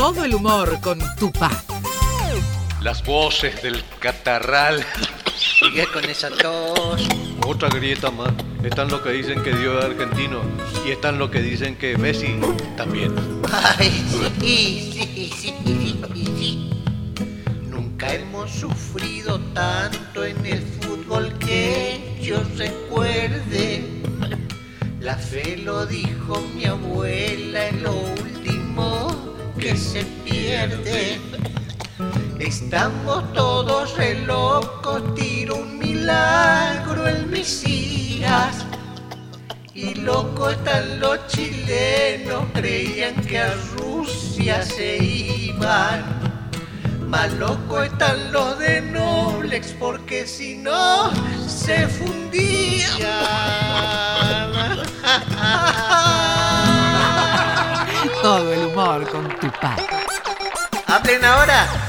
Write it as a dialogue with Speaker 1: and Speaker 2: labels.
Speaker 1: Todo el humor con Tupac.
Speaker 2: Las voces del catarral.
Speaker 3: Sigue con esa tos.
Speaker 2: Otra grieta más. Están los que dicen que Dios es argentino y están los que dicen que Messi también.
Speaker 3: Ay, sí. Nunca hemos sufrido tanto en el fútbol que yo recuerde. La fe lo dijo mi abuela, es lo último que se pierde. Estamos todos re locos, tiro un milagro el Mesías. Y loco están los chilenos, creían que a Rusia se iban. Más loco están los de Noblex, porque si no se fundían.
Speaker 1: Todo el humor con Tupac.
Speaker 3: ¡Hablen ahora!